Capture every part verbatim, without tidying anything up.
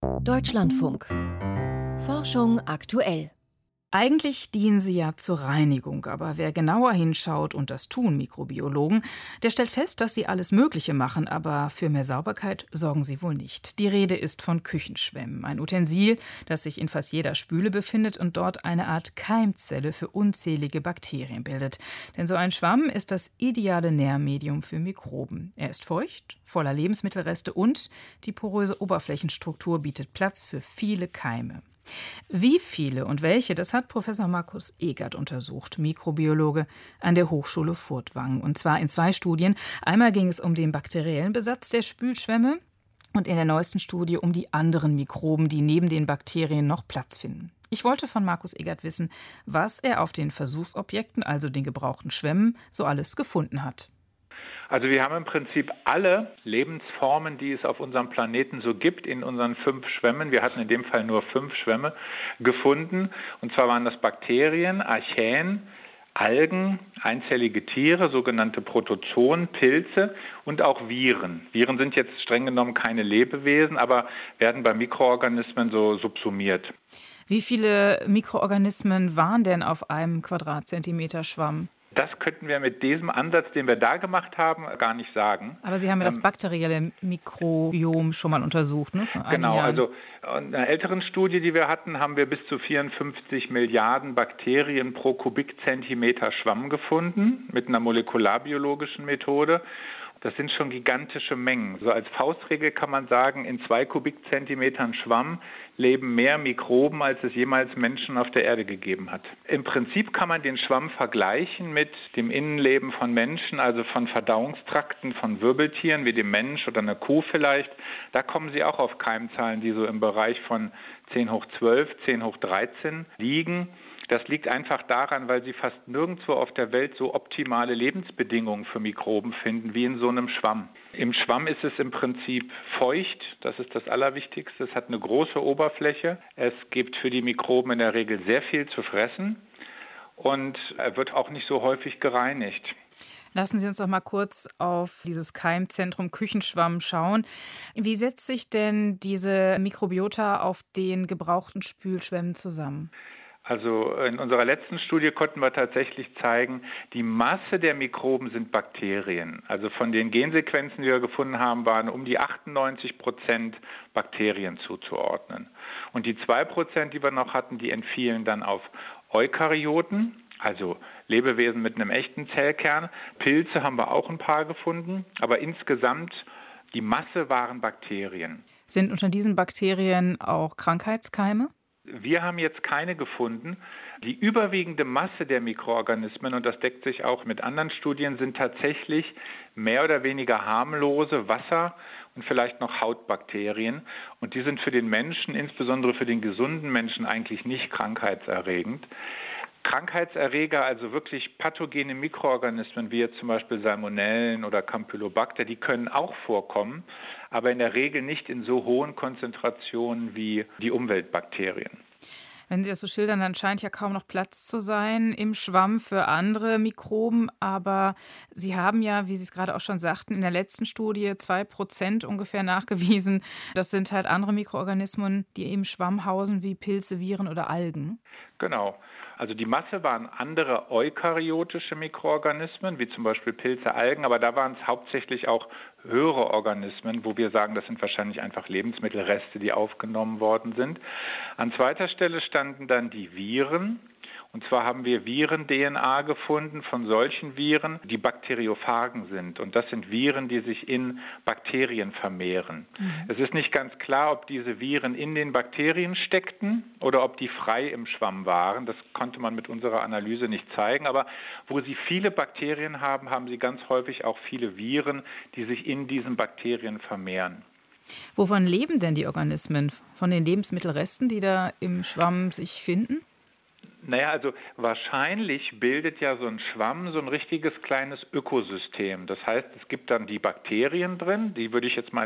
Deutschlandfunk. Forschung aktuell. Eigentlich dienen sie ja zur Reinigung, aber wer genauer hinschaut, und das tun Mikrobiologen, der stellt fest, dass sie alles Mögliche machen, aber für mehr Sauberkeit sorgen sie wohl nicht. Die Rede ist von Küchenschwämmen, ein Utensil, das sich in fast jeder Spüle befindet und dort eine Art Keimzelle für unzählige Bakterien bildet. Denn so ein Schwamm ist das ideale Nährmedium für Mikroben. Er ist feucht, voller Lebensmittelreste und die poröse Oberflächenstruktur bietet Platz für viele Keime. Wie viele und welche, das hat Professor Markus Egert untersucht, Mikrobiologe an der Hochschule Furtwangen. Und zwar in zwei Studien. Einmal ging es um den bakteriellen Besatz der Spülschwämme und in der neuesten Studie um die anderen Mikroben, die neben den Bakterien noch Platz finden. Ich wollte von Markus Egert wissen, was er auf den Versuchsobjekten, also den gebrauchten Schwämmen, so alles gefunden hat. Also wir haben im Prinzip alle Lebensformen, die es auf unserem Planeten so gibt, in unseren fünf Schwämmen, wir hatten in dem Fall nur fünf Schwämme, gefunden. Und zwar waren das Bakterien, Archaeen, Algen, einzellige Tiere, sogenannte Protozoen, Pilze und auch Viren. Viren sind jetzt streng genommen keine Lebewesen, aber werden bei Mikroorganismen so subsumiert. Wie viele Mikroorganismen waren denn auf einem Quadratzentimeter Schwamm? Das könnten wir mit diesem Ansatz, den wir da gemacht haben, gar nicht sagen. Aber Sie haben ja das Ähm, bakterielle Mikrobiom schon mal untersucht, ne? Vor einigen Genau, Jahren. also in einer älteren Studie, die wir hatten, haben wir bis zu vierundfünfzig Milliarden Bakterien pro Kubikzentimeter Schwamm gefunden mit einer molekularbiologischen Methode. Das sind schon gigantische Mengen. So als Faustregel kann man sagen, in zwei Kubikzentimetern Schwamm leben mehr Mikroben, als es jemals Menschen auf der Erde gegeben hat. Im Prinzip kann man den Schwamm vergleichen mit dem Innenleben von Menschen, also von Verdauungstrakten von Wirbeltieren wie dem Mensch oder einer Kuh vielleicht. Da kommen sie auch auf Keimzahlen, die so im Bereich von zehn hoch zwölf, zehn hoch dreizehn liegen. Das liegt einfach daran, weil sie fast nirgendwo auf der Welt so optimale Lebensbedingungen für Mikroben finden wie in so einem Schwamm. Im Schwamm ist es im Prinzip feucht, das ist das Allerwichtigste. Es hat eine große Oberfläche. Es gibt für die Mikroben in der Regel sehr viel zu fressen und er wird auch nicht so häufig gereinigt. Lassen Sie uns doch mal kurz auf dieses Keimzentrum Küchenschwamm schauen. Wie setzt sich denn diese Mikrobiota auf den gebrauchten Spülschwämmen zusammen? Also in unserer letzten Studie konnten wir tatsächlich zeigen, die Masse der Mikroben sind Bakterien. Also von den Gensequenzen, die wir gefunden haben, waren um die achtundneunzig Prozent Bakterien zuzuordnen. Und die zwei Prozent, die wir noch hatten, die entfielen dann auf Eukaryoten, also Lebewesen mit einem echten Zellkern. Pilze haben wir auch ein paar gefunden, aber insgesamt die Masse waren Bakterien. Sind unter diesen Bakterien auch Krankheitskeime? Wir haben jetzt keine gefunden. Die überwiegende Masse der Mikroorganismen, und das deckt sich auch mit anderen Studien, sind tatsächlich mehr oder weniger harmlose Wasser- und vielleicht noch Hautbakterien. Und die sind für den Menschen, insbesondere für den gesunden Menschen, eigentlich nicht krankheitserregend. Krankheitserreger, also wirklich pathogene Mikroorganismen, wie jetzt zum Beispiel Salmonellen oder Campylobacter, die können auch vorkommen, aber in der Regel nicht in so hohen Konzentrationen wie die Umweltbakterien. Wenn Sie das so schildern, dann scheint ja kaum noch Platz zu sein im Schwamm für andere Mikroben. Aber Sie haben ja, wie Sie es gerade auch schon sagten, in der letzten Studie zwei Prozent ungefähr nachgewiesen. Das sind halt andere Mikroorganismen, die im Schwamm hausen, wie Pilze, Viren oder Algen. Genau. Also die Masse waren andere eukaryotische Mikroorganismen, wie zum Beispiel Pilze, Algen, aber da waren es hauptsächlich auch höhere Organismen, wo wir sagen, das sind wahrscheinlich einfach Lebensmittelreste, die aufgenommen worden sind. An zweiter Stelle standen dann die Viren. Und zwar haben wir Viren-D N A gefunden von solchen Viren, die bakteriophagen sind. Und das sind Viren, die sich in Bakterien vermehren. Mhm. Es ist nicht ganz klar, ob diese Viren in den Bakterien steckten oder ob die frei im Schwamm waren. Das konnte man mit unserer Analyse nicht zeigen. Aber wo sie viele Bakterien haben, haben sie ganz häufig auch viele Viren, die sich in diesen Bakterien vermehren. Wovon leben denn die Organismen? Von den Lebensmittelresten, die da im Schwamm sich finden? Naja, also wahrscheinlich bildet ja so ein Schwamm so ein richtiges kleines Ökosystem. Das heißt, es gibt dann die Bakterien drin, die würde ich jetzt mal als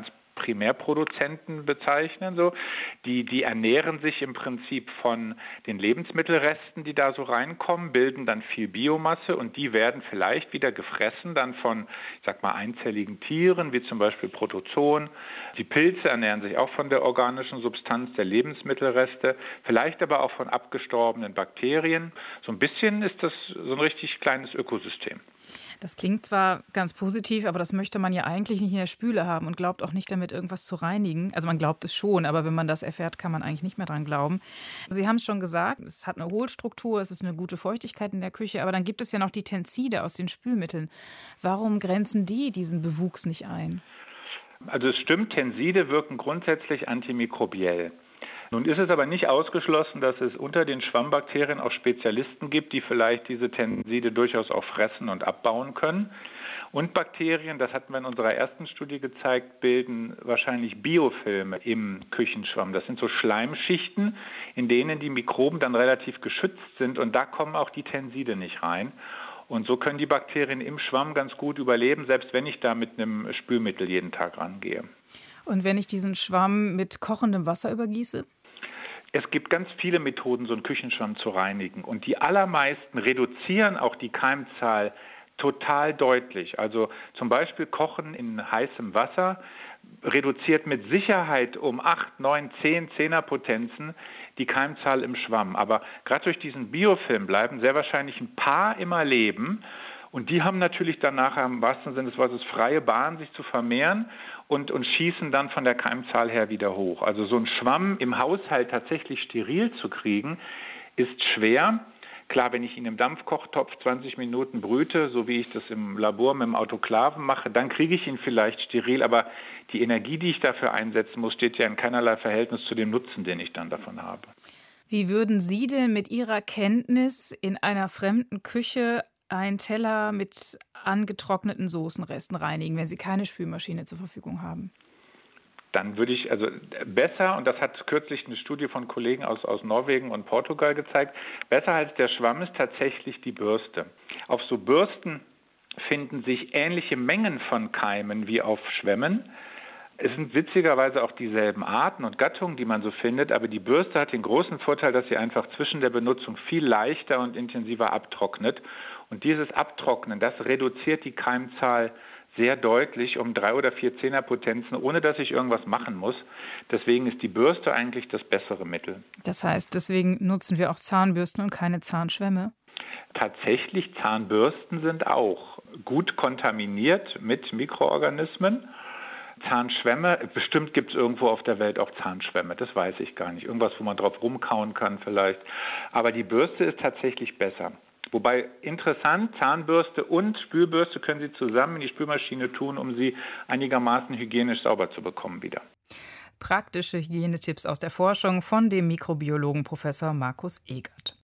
Primärproduzenten bezeichnen. So. Die, die ernähren sich im Prinzip von den Lebensmittelresten, die da so reinkommen, bilden dann viel Biomasse und die werden vielleicht wieder gefressen dann von, ich sag mal, einzelligen Tieren, wie zum Beispiel Protozoen. Die Pilze ernähren sich auch von der organischen Substanz der Lebensmittelreste, vielleicht aber auch von abgestorbenen Bakterien. So ein bisschen ist das so ein richtig kleines Ökosystem. Das klingt zwar ganz positiv, aber das möchte man ja eigentlich nicht in der Spüle haben und glaubt auch nicht damit, irgendwas zu reinigen. Also man glaubt es schon, aber wenn man das erfährt, kann man eigentlich nicht mehr dran glauben. Sie haben es schon gesagt, es hat eine Hohlstruktur, es ist eine gute Feuchtigkeit in der Küche, aber dann gibt es ja noch die Tenside aus den Spülmitteln. Warum grenzen die diesen Bewuchs nicht ein? Also es stimmt, Tenside wirken grundsätzlich antimikrobiell. Nun ist es aber nicht ausgeschlossen, dass es unter den Schwammbakterien auch Spezialisten gibt, die vielleicht diese Tenside durchaus auch fressen und abbauen können. Und Bakterien, das hatten wir in unserer ersten Studie gezeigt, bilden wahrscheinlich Biofilme im Küchenschwamm. Das sind so Schleimschichten, in denen die Mikroben dann relativ geschützt sind und da kommen auch die Tenside nicht rein. Und so können die Bakterien im Schwamm ganz gut überleben, selbst wenn ich da mit einem Spülmittel jeden Tag rangehe. Und wenn ich diesen Schwamm mit kochendem Wasser übergieße? Es gibt ganz viele Methoden, so einen Küchenschwamm zu reinigen. Und die allermeisten reduzieren auch die Keimzahl total deutlich. Also zum Beispiel Kochen in heißem Wasser reduziert mit Sicherheit um acht, neun, zehn Zehnerpotenzen die Keimzahl im Schwamm. Aber gerade durch diesen Biofilm bleiben sehr wahrscheinlich ein paar immer leben. Und die haben natürlich dann nachher im wahrsten Sinne des Wortes freie Bahn, sich zu vermehren und, und schießen dann von der Keimzahl her wieder hoch. Also so ein Schwamm im Haushalt tatsächlich steril zu kriegen, ist schwer. Klar, wenn ich ihn im Dampfkochtopf zwanzig Minuten brüte, so wie ich das im Labor mit dem Autoklaven mache, dann kriege ich ihn vielleicht steril. Aber die Energie, die ich dafür einsetzen muss, steht ja in keinerlei Verhältnis zu dem Nutzen, den ich dann davon habe. Wie würden Sie denn mit Ihrer Kenntnis in einer fremden Küche einen Teller mit angetrockneten Soßenresten reinigen, wenn Sie keine Spülmaschine zur Verfügung haben? Dann würde ich, also besser, und das hat kürzlich eine Studie von Kollegen aus, aus Norwegen und Portugal gezeigt, besser als der Schwamm ist tatsächlich die Bürste. Auf so Bürsten finden sich ähnliche Mengen von Keimen wie auf Schwämmen. Es sind witzigerweise auch dieselben Arten und Gattungen, die man so findet, aber die Bürste hat den großen Vorteil, dass sie einfach zwischen der Benutzung viel leichter und intensiver abtrocknet. Und dieses Abtrocknen, das reduziert die Keimzahl sehr deutlich um drei oder vier Zehnerpotenzen, ohne dass ich irgendwas machen muss. Deswegen ist die Bürste eigentlich das bessere Mittel. Das heißt, deswegen nutzen wir auch Zahnbürsten und keine Zahnschwämme? Tatsächlich, Zahnbürsten sind auch gut kontaminiert mit Mikroorganismen. Zahnschwämme, bestimmt gibt es irgendwo auf der Welt auch Zahnschwämme, das weiß ich gar nicht. Irgendwas, wo man drauf rumkauen kann vielleicht. Aber die Bürste ist tatsächlich besser. Wobei interessant, Zahnbürste und Spülbürste können Sie zusammen in die Spülmaschine tun, um sie einigermaßen hygienisch sauber zu bekommen wieder. Praktische Hygienetipps aus der Forschung von dem Mikrobiologen Professor Markus Egert.